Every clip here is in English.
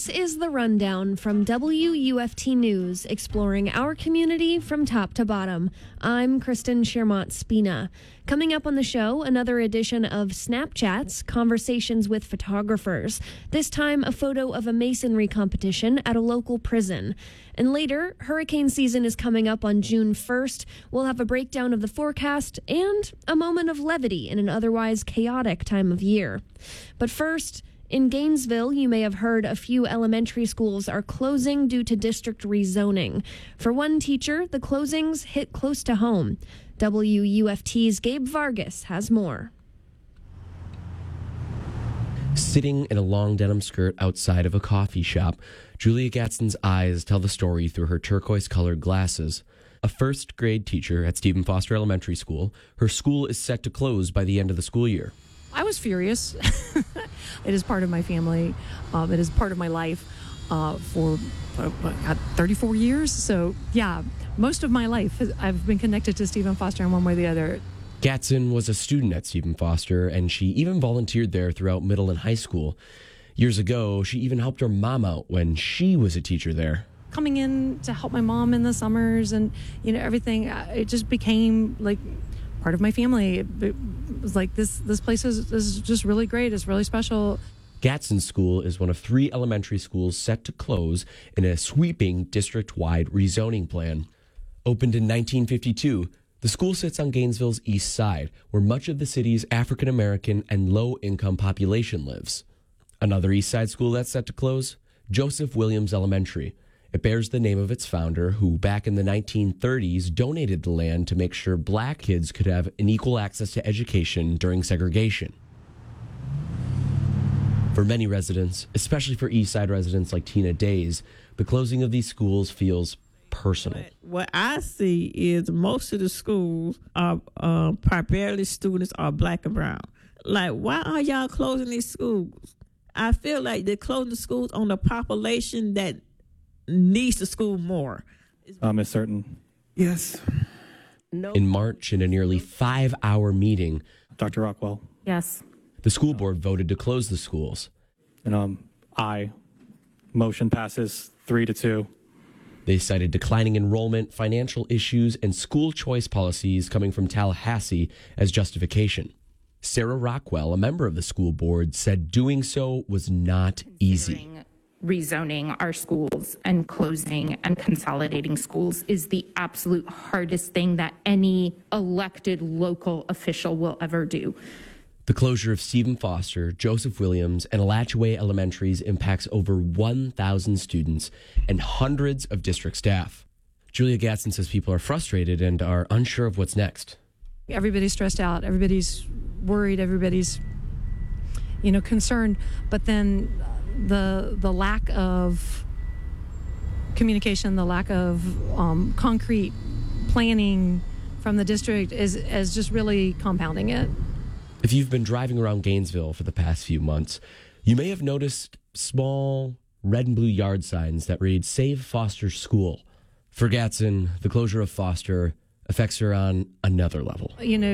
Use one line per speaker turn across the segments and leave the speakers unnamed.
This is the rundown from WUFT News, exploring our community from top to bottom. I'm Kristen Shermont-Spina. Coming up on the show, another edition of Snapchats, conversations with photographers. This time, a photo of a masonry competition at a local prison. And later, hurricane season is coming up on June 1st. We'll have a breakdown of the forecast and a moment of levity in an otherwise chaotic time of year. But first, in Gainesville, you may have heard a few elementary schools are closing due to district rezoning. For one teacher, the closings hit close to home. WUFT's Gabe Vargas has more.
Sitting in a long denim skirt outside of a coffee shop, Julia Gadsden's eyes tell the story through her turquoise-colored glasses. A first-grade teacher at Stephen Foster Elementary School, her school is set to close by the end of the school year.
I was furious. It is part of my family. It is part of my life for 34 years. So, yeah, most of my life I've been connected to Stephen Foster in one way or the other.
Gadsden was a student at Stephen Foster, and she even volunteered there throughout middle and high school. Years ago, she even helped her mom out when she was a teacher there.
Coming in to help my mom in the summers and, everything, it just became like part of my family. It was like this place is just really great. It's really special.
Gadsden School is one of 3 elementary schools set to close in a sweeping district-wide rezoning plan. Opened in 1952, the school sits on Gainesville's east side, where much of the city's African-American and low-income population lives. Another east side school that's set to close, Joseph Williams Elementary. It bears the name of its founder, who back in the 1930s donated the land to make sure black kids could have an equal access to education during segregation. For many residents, especially for East Side residents like Tina Days, the closing of these schools feels personal.
What I see is most of the schools are primarily students are black and brown. Like, why are y'all closing these schools? I feel like they're closing the schools on the population that needs the school more.
Ms. Certain.
Yes.
In March, in a nearly 5-hour meeting,
Dr. Rockwell.
Yes.
the school board voted to close the schools.
And motion passes 3-2.
They cited declining enrollment, financial issues, and school choice policies coming from Tallahassee as justification. Sarah Rockwell, a member of the school board, said doing so was not easy.
Rezoning our schools and closing and consolidating schools is the absolute hardest thing that any elected local official will ever do.
The closure of Stephen Foster, Joseph Williams, and Alachua Elementaries impacts over 1,000 students and hundreds of district staff. Julia Gadsden says people are frustrated and are unsure of what's next.
Everybody's stressed out. Everybody's worried. Everybody's, concerned. But then the lack of communication, the lack of concrete planning from the district is just really compounding it.
If you've been driving around Gainesville for the past few months, you may have noticed small red and blue yard signs that read Save Foster School. For Gadsden, the closure of Foster affects her on another level.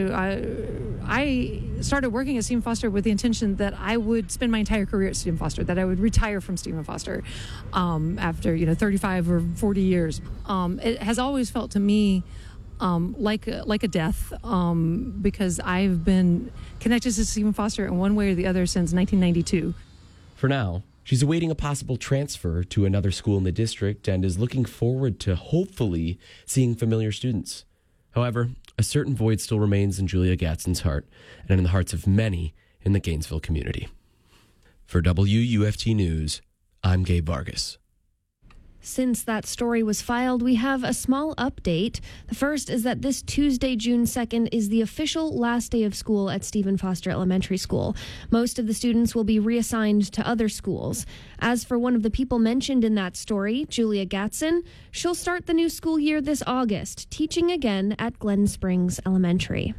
I started working at Stephen Foster with the intention that I would spend my entire career at Stephen Foster, that I would retire from Stephen Foster after 35 or 40 years. It has always felt to me like a death, because I've been connected to Stephen Foster in one way or the other since 1992.
For now, she's awaiting a possible transfer to another school in the district and is looking forward to hopefully seeing familiar students. However, a certain void still remains in Julia Gadsden's heart and in the hearts of many in the Gainesville community. For WUFT News, I'm Gabe Vargas.
Since that story was filed, we have a small update. The first is that this Tuesday, June 2nd, is the official last day of school at Stephen Foster Elementary School. Most of the students will be reassigned to other schools. As for one of the people mentioned in that story, Julia Gadsden, she'll start the new school year this August, teaching again at Glen Springs Elementary.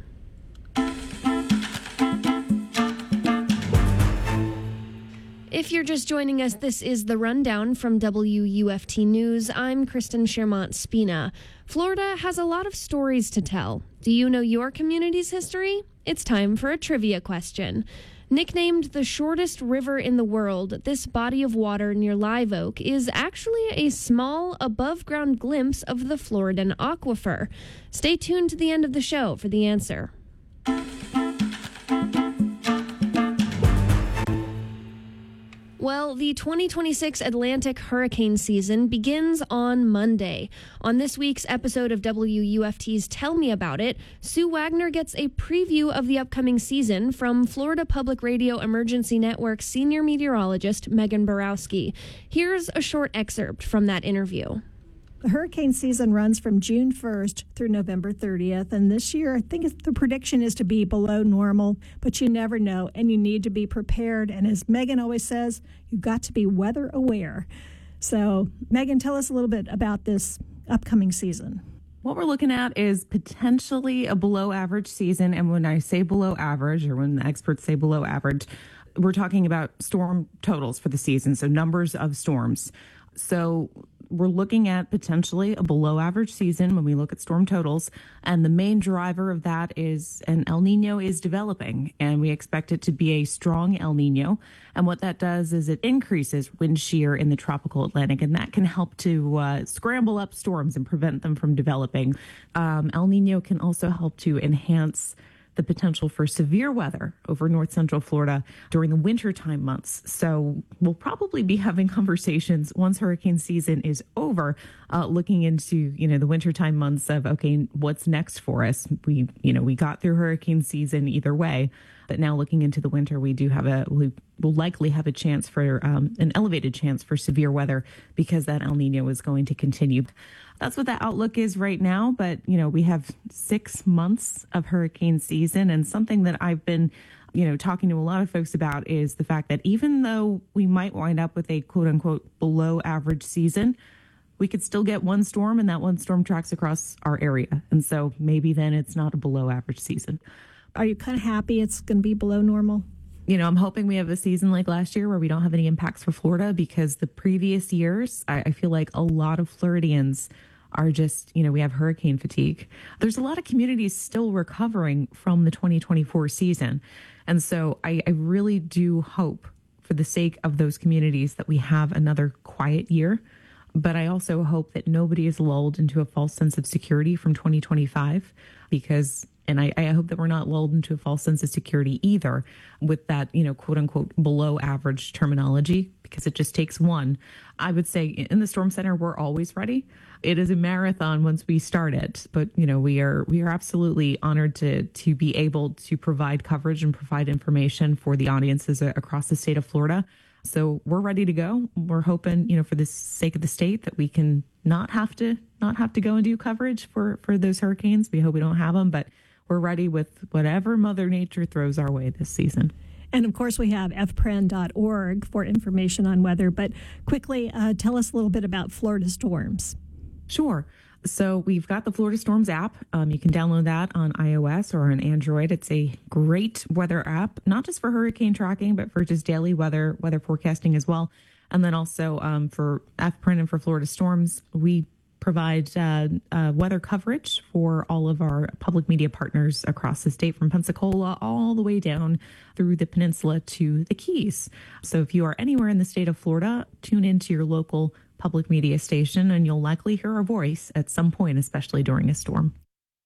If you're just joining us, this is The Rundown from WUFT News. I'm Kristen Shermont-Spina. Florida has a lot of stories to tell. Do you know your community's history? It's time for a trivia question. Nicknamed the shortest river in the world, this body of water near Live Oak is actually a small, above-ground glimpse of the Floridan aquifer. Stay tuned to the end of the show for the answer. Well, the 2026 Atlantic hurricane season begins on Monday. On this week's episode of WUFT's Tell Me About It, Sue Wagner gets a preview of the upcoming season from Florida Public Radio Emergency Network senior meteorologist Megan Borowski. Here's a short excerpt from that interview.
The hurricane season runs from June 1st through November 30th, and this year I think the prediction is to be below normal, but you never know, and you need to be prepared. And as Megan always says, you've got to be weather aware. So, Megan, tell us a little bit about this upcoming season.
What we're looking at is potentially a below average season, and when I say below average, or when the experts say below average, we're talking about storm totals for the season, so numbers of storms. So we're looking at potentially a below average season when we look at storm totals. And the main driver of that is an El Nino is developing, and we expect it to be a strong El Nino. And what that does is it increases wind shear in the tropical Atlantic, and that can help to scramble up storms and prevent them from developing. El Nino can also help to enhance the potential for severe weather over north central Florida during the wintertime months. So we'll probably be having conversations once hurricane season is over, looking into, the wintertime months of, okay, what's next for us? We got through hurricane season either way, but now looking into the winter, we will likely have a chance for an elevated chance for severe weather because that El Nino is going to continue. That's what the outlook is right now. But, we have 6 months of hurricane season. And something that I've been, talking to a lot of folks about is the fact that even though we might wind up with a quote unquote below average season, we could still get one storm and that one storm tracks across our area. And so maybe then it's not a below average season.
Are you kind of happy it's going to be below normal?
I'm hoping we have a season like last year where we don't have any impacts for Florida, because the previous years, I feel like a lot of Floridians are just, we have hurricane fatigue. There's a lot of communities still recovering from the 2024 season. And so I really do hope, for the sake of those communities, that we have another quiet year. But I also hope that nobody is lulled into a false sense of security from 2025, because and I hope that we're not lulled into a false sense of security either with that, quote unquote, below average terminology, because it just takes one. I would say in the Storm Center, we're always ready. It is a marathon once we start it. But, we are absolutely honored to be able to provide coverage and provide information for the audiences across the state of Florida. So we're ready to go. We're hoping, for the sake of the state, that we can not have to go and do coverage for those hurricanes. We hope we don't have them, but we're ready with whatever Mother Nature throws our way this season.
And of course, we have fpren.org for information on weather. But quickly, tell us a little bit about Florida storms.
Sure. So we've got the Florida Storms app. You can download that on iOS or on Android. It's a great weather app, not just for hurricane tracking, but for just daily weather forecasting as well. And then also for FPREN and for Florida Storms, we provide weather coverage for all of our public media partners across the state, from Pensacola all the way down through the peninsula to the Keys. So if you are anywhere in the state of Florida, tune into your local public media station and you'll likely hear our voice at some point, especially during a storm.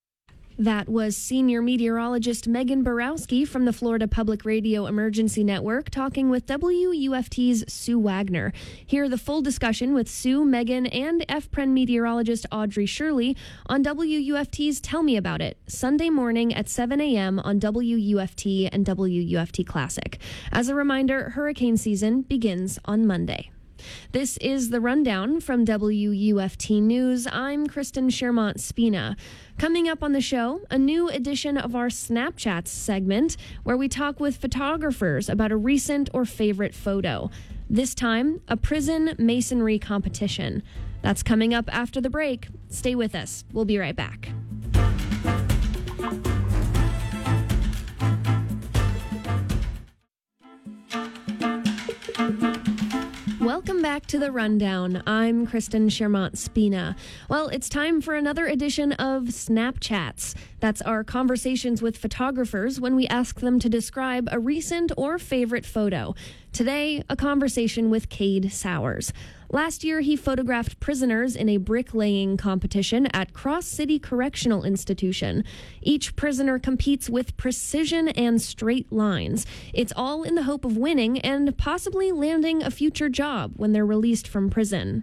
That was senior meteorologist Megan Borowski from the Florida Public Radio Emergency Network talking with WUFT's Sue Wagner. Hear the full discussion with Sue, Megan, and FPREN meteorologist Audrey Shirley on WUFT's Tell Me About It, Sunday morning at 7 a.m. on WUFT and WUFT Classic. As a reminder, hurricane season begins on Monday. This is the rundown from WUFT News. I'm Kristen Shermont-Spina. Coming up on the show, a new edition of our Snapchats segment where we talk with photographers about a recent or favorite photo. This time, a prison masonry competition. That's coming up after the break. Stay with us. We'll be right back. Welcome back to the Rundown. I'm Kristen Shermont-Spina. Well, it's time for another edition of Snapchats. That's our conversations with photographers when we ask them to describe a recent or favorite photo. Today, a conversation with Cade Sowers. Last year, he photographed prisoners in a bricklaying competition at Cross City Correctional Institution. Each prisoner competes with precision and straight lines. It's all in the hope of winning and possibly landing a future job when they're released from prison.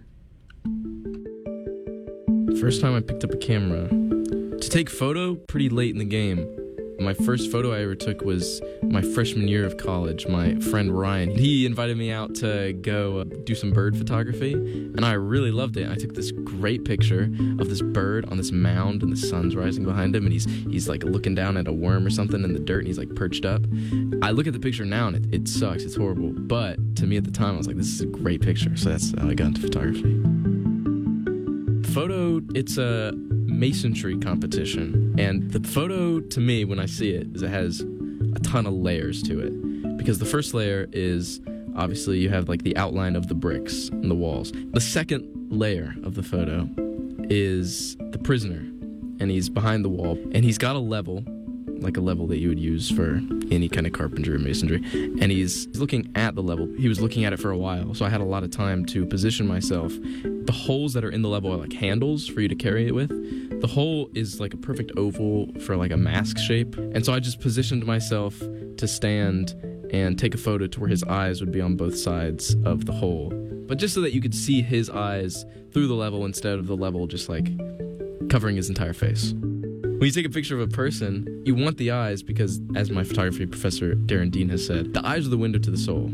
First time I picked up a camera to take photo pretty late in the game. My first photo I ever took was my freshman year of college. My friend Ryan, he invited me out to go do some bird photography, and I really loved it. I took this great picture of this bird on this mound, and the sun's rising behind him, and he's like looking down at a worm or something in the dirt, and he's like perched up. I look at the picture now, and it sucks. It's horrible. But to me at the time, I was like, this is a great picture. So that's how I got into photography. Photo, it's a masonry competition, and the photo to me when I see it is it has a ton of layers to it, because the first layer is obviously you have like the outline of the bricks and the walls. The second layer of the photo is the prisoner, and he's behind the wall, and he's got a level, like a level that you would use for any kind of carpentry or masonry, and he's looking at the level. He was looking at it for a while, so I had a lot of time to position myself. The holes that are in the level are like handles for you to carry it with. The hole is like a perfect oval for like a mask shape, and so I just positioned myself to stand and take a photo to where his eyes would be on both sides of the hole, but just so that you could see his eyes through the level instead of the level just like covering his entire face. When you take a picture of a person, you want the eyes because, as my photography professor Darren Dean has said, the eyes are the window to the soul.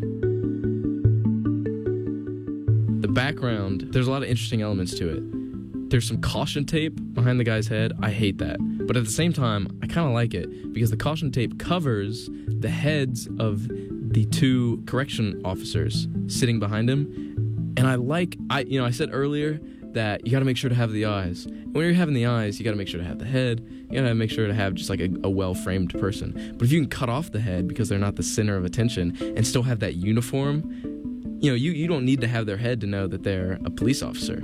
The background, there's a lot of interesting elements to it. There's some caution tape behind the guy's head. I hate that. But at the same time, I kind of like it because the caution tape covers the heads of the two correction officers sitting behind him. And I said earlier that you got to make sure to have the eyes. And when you're having the eyes, you got to make sure to have the head. You got to make sure to have just like a well-framed person. But if you can cut off the head because they're not the center of attention and still have that uniform, you don't need to have their head to know that they're a police officer.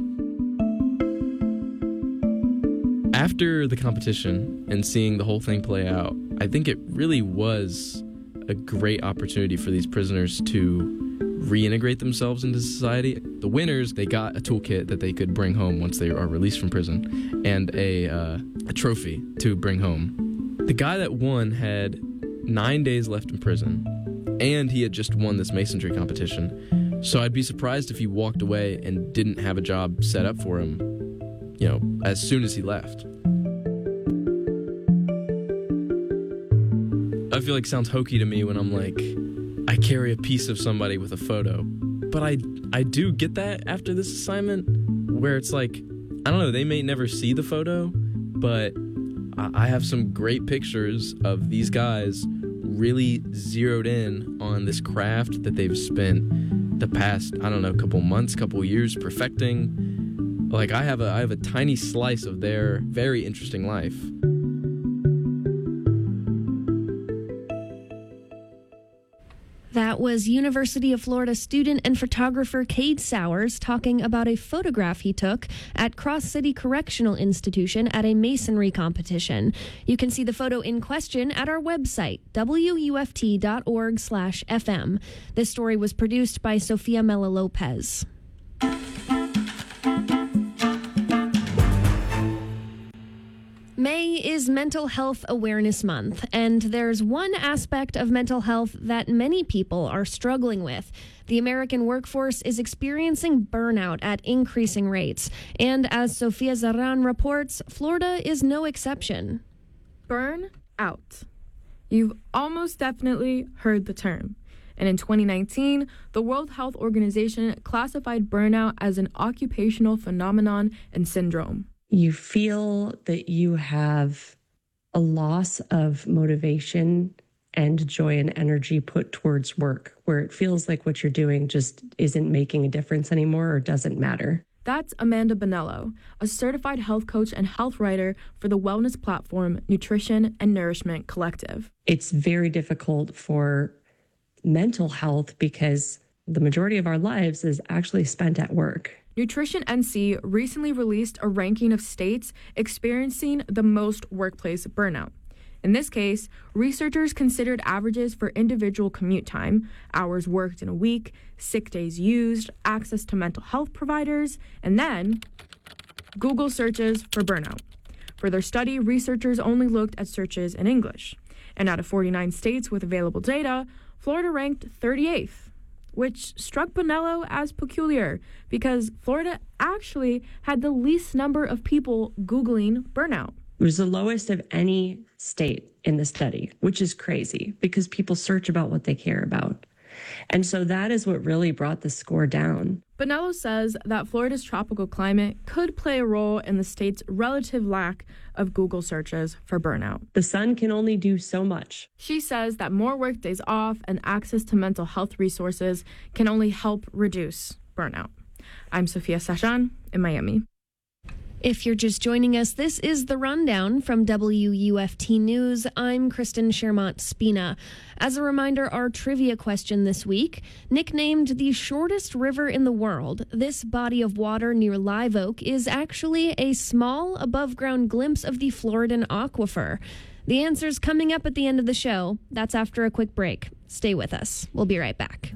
After the competition and seeing the whole thing play out, I think it really was a great opportunity for these prisoners to reintegrate themselves into society. The winners, they got a toolkit that they could bring home once they are released from prison, and a trophy to bring home. The guy that won had 9 days left in prison, and he had just won this masonry competition. So I'd be surprised if he walked away and didn't have a job set up for him, as soon as he left. I feel like it sounds hokey to me when I'm like, I carry a piece of somebody with a photo. But I do get that after this assignment, where it's like, I don't know, they may never see the photo, but I have some great pictures of these guys really zeroed in on this craft that they've spent the past, couple months, couple years perfecting. Like I have a tiny slice of their very interesting life.
That was University of Florida student and photographer Cade Sowers talking about a photograph he took at Cross City Correctional Institution at a masonry competition. You can see the photo in question at our website, wuft.org/FM. This story was produced by Sophia Mella Lopez. May is Mental Health Awareness Month, and there's one aspect of mental health that many people are struggling with. The American workforce is experiencing burnout at increasing rates, and as Sofia Zaran reports, Florida is no exception.
Burn out. You've almost definitely heard the term. And in 2019, the World Health Organization classified burnout as an occupational phenomenon and syndrome.
You feel that you have a loss of motivation and joy and energy put towards work, where it feels like what you're doing just isn't making a difference anymore or doesn't matter.
That's Amanda Bonello, a certified health coach and health writer for the wellness platform Nutrition and Nourishment Collective.
It's very difficult for mental health because the majority of our lives is actually spent at work.
Nutrition NC recently released a ranking of states experiencing the most workplace burnout. In this case, researchers considered averages for individual commute time, hours worked in a week, sick days used, access to mental health providers, and then Google searches for burnout. For their study, researchers only looked at searches in English. And out of 49 states with available data, Florida ranked 38th, which struck Bonello as peculiar because Florida actually had the least number of people Googling burnout.
It was the lowest of any state in the study, which is crazy because people search about what they care about. And so that is what really brought the score down.
Bonello says that Florida's tropical climate could play a role in the state's relative lack of Google searches for burnout.
The sun can only do so much.
She says that more work days off and access to mental health resources can only help reduce burnout. I'm Sophia Sachan in Miami.
If you're just joining us, this is The Rundown from WUFT News. I'm Kristen Shermont-Spina. As a reminder, our trivia question this week, nicknamed the shortest river in the world, this body of water near Live Oak is actually a small above-ground glimpse of the Floridan aquifer. The answer's coming up at the end of the show. That's after a quick break. Stay with us. We'll be right back.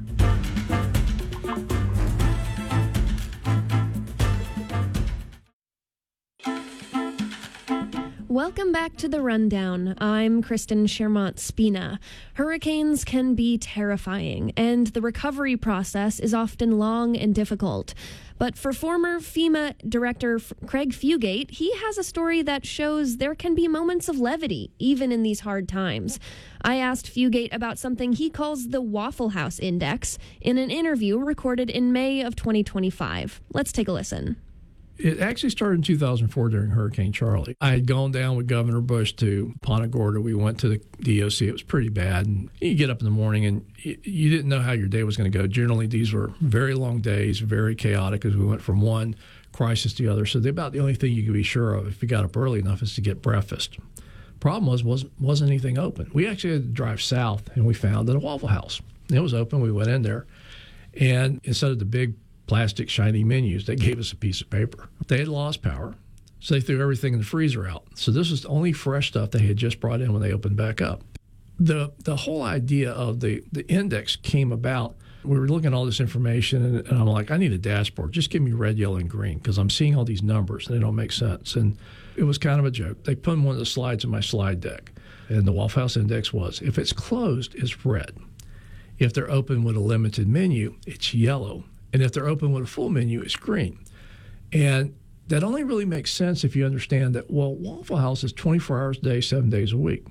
Welcome back to The Rundown. I'm Kristen Shermont-Spina. Hurricanes can be terrifying, and the recovery process is often long and difficult. But for former FEMA Director Craig Fugate, he has a story that shows there can be moments of levity, even in these hard times. I asked Fugate about something he calls the Waffle House Index in an interview recorded in May of 2025. Let's take a listen.
It actually started in 2004 during Hurricane Charlie. I had gone down with Governor Bush to Punta Gorda. We went to the DOC. It was pretty bad. And you get up in the morning and you didn't know how your day was going to go. Generally, these were very long days, very chaotic as we went from one crisis to the other. So about the only thing you could be sure of if you got up early enough is to get breakfast. Problem wasn't anything open. We actually had to drive south and we found that a Waffle House. It was open. We went in there. And instead of the big plastic shiny menus, they gave us a piece of paper. They had lost power, so they threw everything in the freezer out. So this was the only fresh stuff they had just brought in when they opened back up. The whole idea of the index came about. We were looking at all this information, and I'm like, I need a dashboard. Just give me red, yellow, and green, because I'm seeing all these numbers, and they don't make sense. And it was kind of a joke. They put in one of the slides in my slide deck, and the Waffle House Index was, if it's closed, it's red. If they're open with a limited menu, it's yellow. And if they're open with a full menu, it's green. And that only really makes sense if you understand that, well, Waffle House is 24 hours a day, 7 days a week.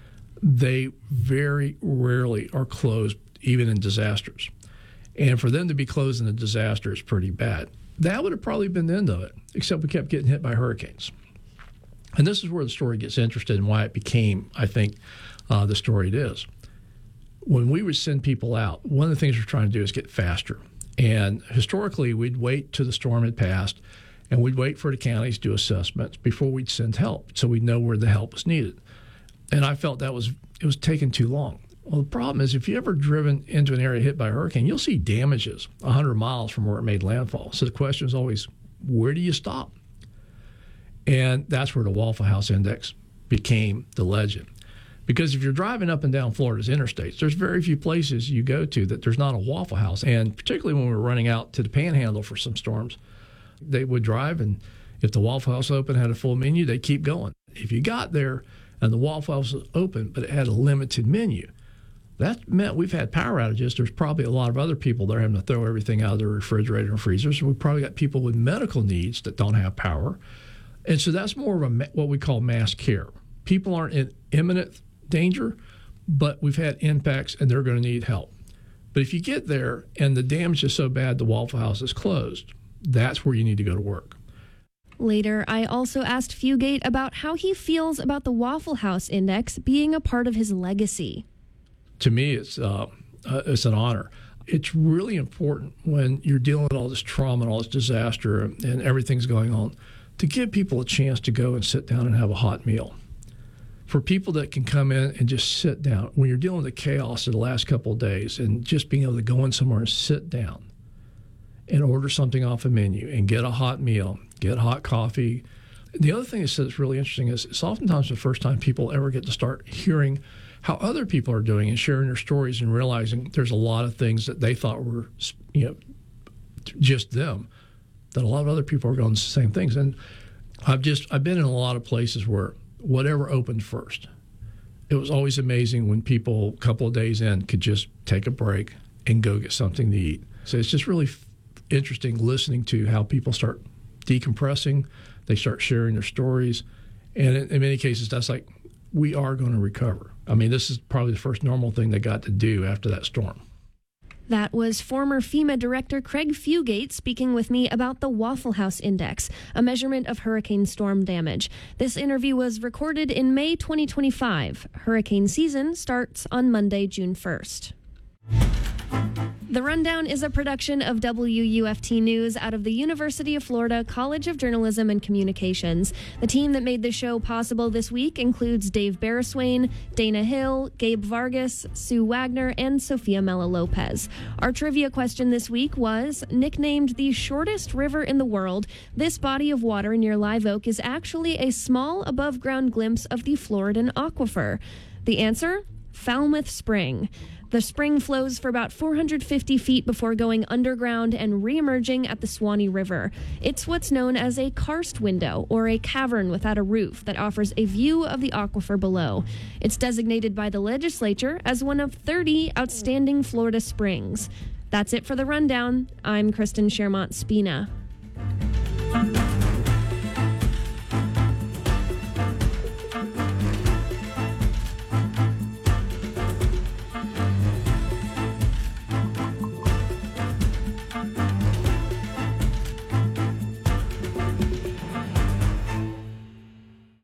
They very rarely are closed, even in disasters. And for them to be closed in a disaster is pretty bad. That would have probably been the end of it, except we kept getting hit by hurricanes. And this is where the story gets interested and why it became, I think, the story it is. When we would send people out, one of the things we're trying to do is get faster. And historically, we'd wait till the storm had passed, and we'd wait for the counties to do assessments before we'd send help, so we'd know where the help was needed. And I felt it was taking too long. Well, the problem is if you've ever driven into an area hit by a hurricane, you'll see damages 100 miles from where it made landfall. So the question is always, where do you stop? And that's where the Waffle House Index became the legend. Because if you're driving up and down Florida's interstates, there's very few places you go to that there's not a Waffle House. And particularly when we were running out to the Panhandle for some storms, they would drive, and if the Waffle House open had a full menu, they'd keep going. If you got there and the Waffle House was open, but it had a limited menu, that meant we've had power outages. There's probably a lot of other people that are having to throw everything out of their refrigerator and freezer. So we've probably got people with medical needs that don't have power. And so that's more of what we call mass care. People aren't in imminent danger, but we've had impacts and they're going to need help. But if you get there and the damage is so bad the Waffle House is closed, that's where you need to go to work.
Later, I also asked Fugate about how he feels about the Waffle House Index being a part of his legacy.
To me, it's an honor. It's really important when you're dealing with all this trauma and all this disaster and everything's going on to give people a chance to go and sit down and have a hot meal. for people that can come in and just sit down, when you're dealing with the chaos of the last couple of days, and just being able to go in somewhere and sit down and order something off a menu and get a hot meal, get hot coffee. The other thing that's really interesting is it's oftentimes the first time people ever get to start hearing how other people are doing and sharing their stories and realizing there's a lot of things that they thought were, just them, that a lot of other people are going the same things. And I've been in a lot of places where whatever opened first, it was always amazing when people a couple of days in could just take a break and go get something to eat. So it's just really interesting listening to how people start decompressing, they start sharing their stories, and in many cases that's like, we are going to recover. I mean, this is probably the first normal thing they got to do after that storm.
That was former FEMA Director Craig Fugate speaking with me about the Waffle House Index, a measurement of hurricane storm damage. This interview was recorded in May 2025. Hurricane season starts on Monday, June 1st. The Rundown is a production of WUFT News out of the University of Florida College of Journalism and Communications. The team that made the show possible this week includes Dave Barriswain, Dana Hill, Gabe Vargas, Sue Wagner, and Sophia Mella Lopez. Our trivia question this week was, nicknamed the shortest river in the world, this body of water near Live Oak is actually a small above-ground glimpse of the Floridan aquifer. The answer? Falmouth Spring. The spring flows for about 450 feet before going underground and re-emerging at the Suwannee River. It's what's known as a karst window, or a cavern without a roof that offers a view of the aquifer below. It's designated by the legislature as one of 30 outstanding Florida springs. That's it for the Rundown. I'm Kristen Shermont Spina.